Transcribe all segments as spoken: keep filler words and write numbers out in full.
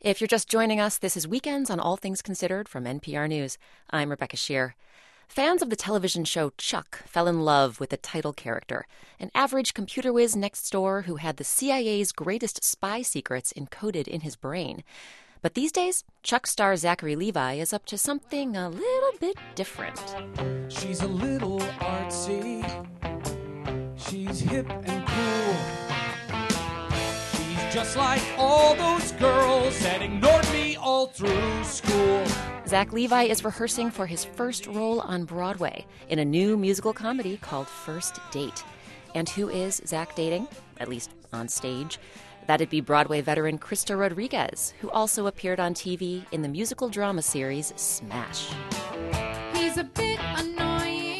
If you're just joining us, this is Weekends on All Things Considered from N P R News. I'm Rebecca Shear. Fans of the television show Chuck fell in love with the title character, an average computer whiz next door who had the C I A's greatest spy secrets encoded in his brain. But these days, Chuck star Zachary Levi is up to something a little bit different. She's a little artsy. She's hip and cool. She's just like all those girls that ignored me all through school. Zach Levi is rehearsing for his first role on Broadway in a new musical comedy called First Date. And who is Zach dating? At least on stage. That'd be Broadway veteran Krysta Rodriguez, who also appeared on T V in the musical drama series Smash. He's a bit annoying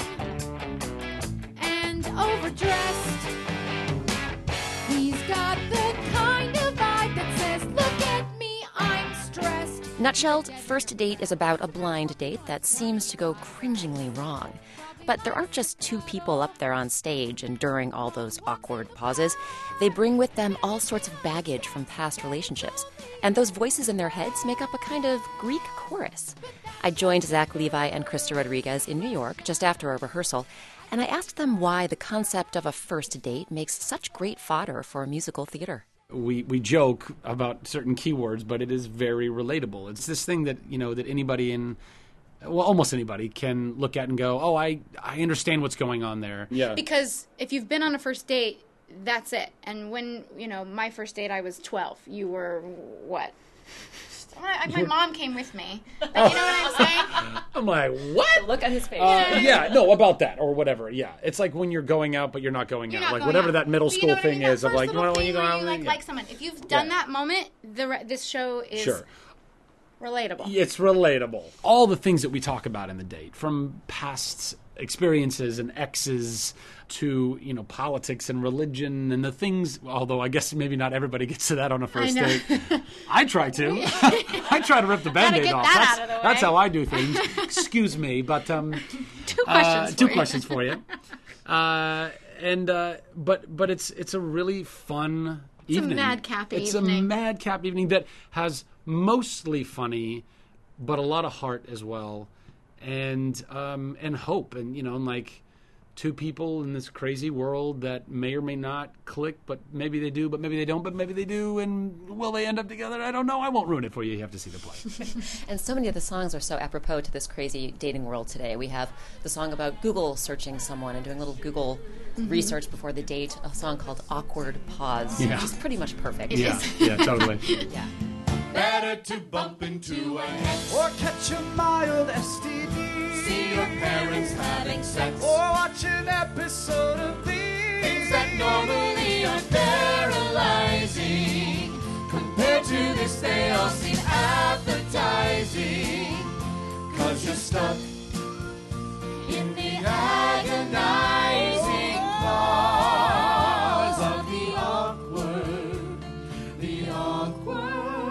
and overdressed. He's got the kind of vibe that says, look at me, I'm stressed. Nutshelled, First Date is about a blind date that seems to go cringingly wrong. But there aren't just two people up there on stage and during all those awkward pauses. They bring with them all sorts of baggage from past relationships. And those voices in their heads make up a kind of Greek chorus. I joined Zach Levi and Krysta Rodriguez in New York just after a rehearsal, and I asked them why the concept of a first date makes such great fodder for musical theater. We we joke about certain keywords, but it is very relatable. It's this thing that, you know, that anybody in, well, almost anybody can look at and go, oh, I, I understand what's going on there. Yeah. Because if you've been on a first date, that's it. And when, you know, my first date, I was twelve. You were, what? I, my mom came with me. Like, you know what I'm saying? I'm like, what? Look at his face. Uh, yeah, no, about that or whatever. Yeah, it's like when you're going out, but you're not going You're out. not like going whatever out. that middle But you school know what I thing mean? That is of first like, you little know, when thing you go where out, you, like, yeah. like someone. If you've done Yeah. that moment, the re- this show is Sure. relatable. It's relatable. All the things that we talk about in the date, from past experiences and exes to, you know, politics and religion and the things, although I guess maybe not everybody gets to that on a first I know. date. I try to. I try to rip the Band-Aid get off. that that's, out of the way. that's how I do things. Excuse me, but um, Two uh, questions two for you. questions for you. Uh, and uh, but but it's it's a really fun It's a evening. madcap It's evening. a madcap evening that has mostly funny, but a lot of heart as well, and um, and hope, and you know, and like two people in this crazy world that may or may not click, but maybe they do, but maybe they don't, but maybe they do, and will they end up together? I don't know. I won't ruin it for you. You have to see the play. And so many of the songs are so apropos to this crazy dating world today. We have the song about Google searching someone and doing a little Google research before the date, a song called Awkward Pause, Yeah. which is pretty much perfect. yeah, yeah, totally. Yeah. Better to bump into an ex or catch a mild S T D. See your parents having sex or watch an episode of these things that normally are paralyzing. Compared to this, they all seem appetizing. Cause you're stuck in the agonizing pause of the awkward, the awkward.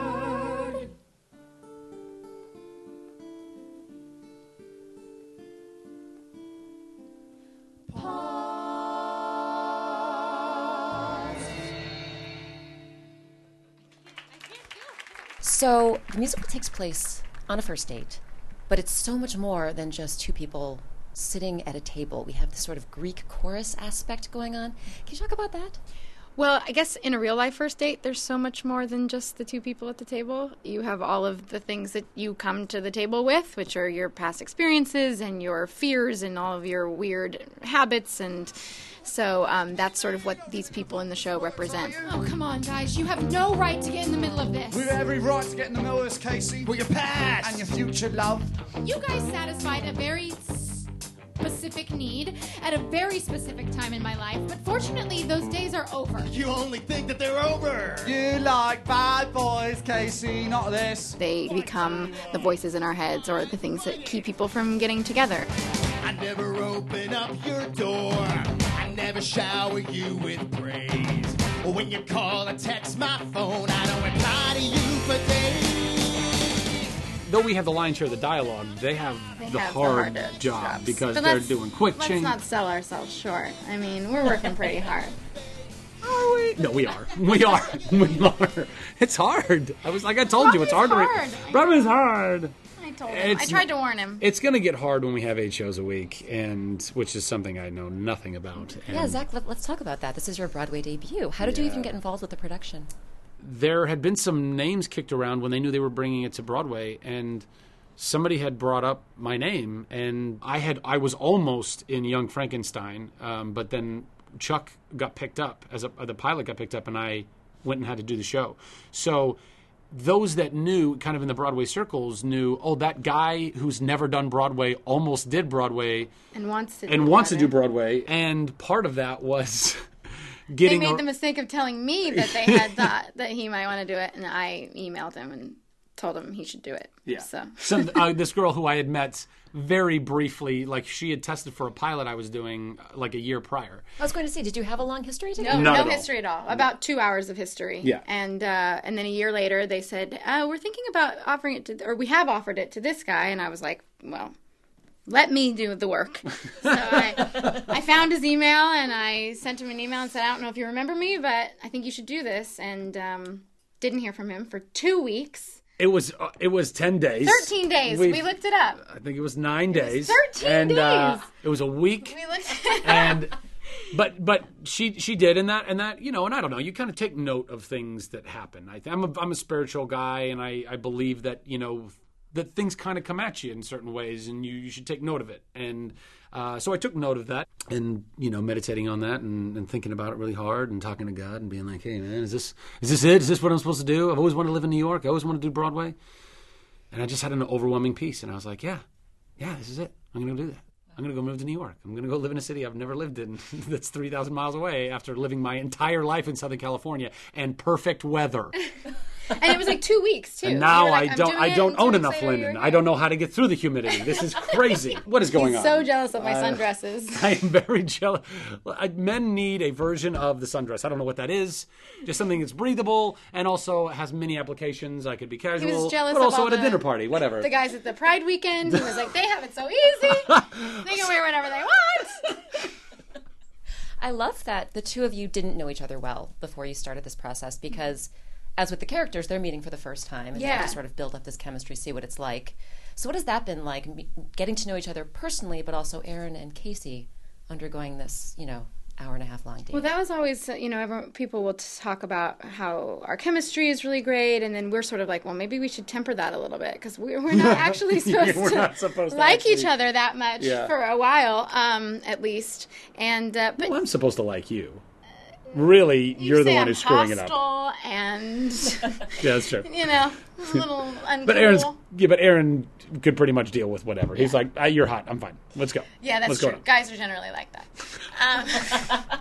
So the musical takes place on a first date, but it's so much more than just two people sitting at a table. We have this sort of Greek chorus aspect going on. Can you talk about that? Well, I guess in a real life first date, there's so much more than just the two people at the table. You have all of the things that you come to the table with, which are your past experiences and your fears and all of your weird habits. And so um, that's sort of what these people in the show represent. Oh, come on, guys. You have no right to get in the middle of this. We've every right to get in the middle of this, Casey. With your past and your future love. You guys satisfied a very specific need at a very specific time in my life, but fortunately those days are over. You only think that they're over. You like bad boys, Casey, not this. They become the voices in our heads or the things that keep people from getting together. I never open up your door. I never shower you with praise. When you call or text my phone, I don't reply to you for days. Though we have the lion's share of the dialogue, they have They the have the hard hardest job jobs. because But they're let's- doing quick Let's change. not sell ourselves short. I mean, we're working pretty hard. Are we? Really? No, we are. We are. We are. It's hard. I was like, I told you, it's hard. Broadway's to hard. re- Broadway's hard. I told him. It's- I tried to warn him. It's going to get hard when we have eight shows a week, and which is something I know nothing about. Yeah, And Zach, let, let's talk about that. This is your Broadway debut. How did you Yeah. even get involved with the production? There had been some names kicked around when they knew they were bringing it to Broadway, and somebody had brought up my name, and I had I was almost in Young Frankenstein, um, but then Chuck got picked up as a, the pilot got picked up, and I went and had to do the show. So those that knew, kind of in the Broadway circles, knew, oh, that guy who's never done Broadway almost did Broadway And wants to. and do wants to do Broadway. Broadway, and part of that was They getting. made a- the mistake of telling me that they had thought that he might want to do it, and I emailed him and told him he should do it. Yeah. So Some, uh, this girl who I had met very briefly, like she had tested for a pilot I was doing uh, like a year prior. I was going to say, did you have a long history together? no, Not no at all. history at all. About two hours of history. Yeah. And uh, and then a year later, they said, uh, "We're thinking about offering it to, or we have offered it to this guy." And I was like, "Well, let me do the work." So I, I found his email and I sent him an email and said, "I don't know if you remember me, but I think you should do this." And um, didn't hear from him for two weeks. It was uh, it was ten days. Thirteen days. We've- We looked it up. I think it was nine days. thirteen and, Uh, days. it was a week. We looked. and but but she she did, and that and that you know, and I don't know. You kind of take note of things that happen. I, I'm a I'm a spiritual guy, and I I believe that you know that things kind of come at you in certain ways, and you, you should take note of it. And uh, so I took note of that, and you know, meditating on that, and, and thinking about it really hard, and talking to God, and being like, hey man, is this is this it? Is this what I'm supposed to do? I've always wanted to live in New York. I always wanted to do Broadway. And I just had an overwhelming peace, and I was like, yeah, yeah, this is it. I'm going to do that. I'm going to go move to New York. I'm going to go live in a city I've never lived in that's three thousand miles away after living my entire life in Southern California and perfect weather. And it was like two weeks too. And You now were like, I "I'm don't doing I it," don't and two own weeks enough later, you were linen. here. I don't know how to get through the humidity. This is crazy. What is going He's on? so jealous of my sundresses. I am very jealous. Men need a version of the sundress. I don't know what that is. Just something that's breathable and also has many applications. I could be casual, jealous but of also all at a the- dinner party, whatever. The guys at the Pride weekend, he was like, they have it so easy. They can wear whatever they want. I love that the two of you didn't know each other well before you started this process because, as with the characters, they're meeting for the first time and you have Yeah. to sort of build up this chemistry, see what it's like. So what has that been like, me- getting to know each other personally, but also Aaron and Casey undergoing this, you know, hour and a half long date? Well, that was always, uh, you know, everyone, people will talk about how our chemistry is really great, and then we're sort of like, well, maybe we should temper that a little bit because we're, we're not actually supposed We're to not supposed to like actually- each other that much Yeah. for a while, um, at least. And uh, but Well, I'm supposed to like you. Really, you you're the say one I'm who's screwing it up. hostile and Yeah, that's true. you know, a little uncool. But Aaron's yeah, but Aaron could pretty much deal with whatever. He's like, ah, "You're hot. I'm fine. Let's go." Yeah, that's What's going true. on? Guys are generally like that. Um,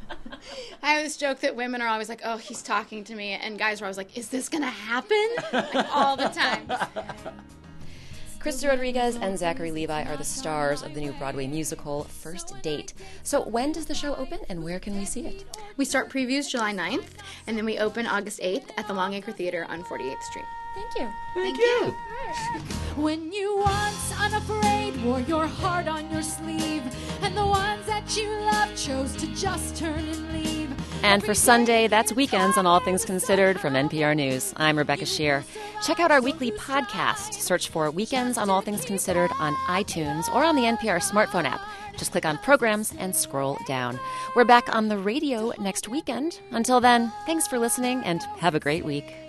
I always joke that women are always like, "Oh, he's talking to me," and guys are always like, "Is this gonna happen?" Like, all the time. Krista Rodriguez and Zachary Levi are the stars of the new Broadway musical First Date. So when does the show open and where can we see it? We start previews July ninth, and then we open August eighth at the Longacre Theater on forty-eighth Street. Thank you. Thank you. When you once unafraid wore your heart on your sleeve, and the ones that you loved chose to just turn and leave. And for Sunday, that's Weekends on All Things Considered from N P R News. I'm Rebecca Shear. Check out our weekly podcast. Search for Weekends on All Things Considered on iTunes or on the N P R smartphone app. Just click on Programs and scroll down. We're back on the radio next weekend. Until then, thanks for listening and have a great week.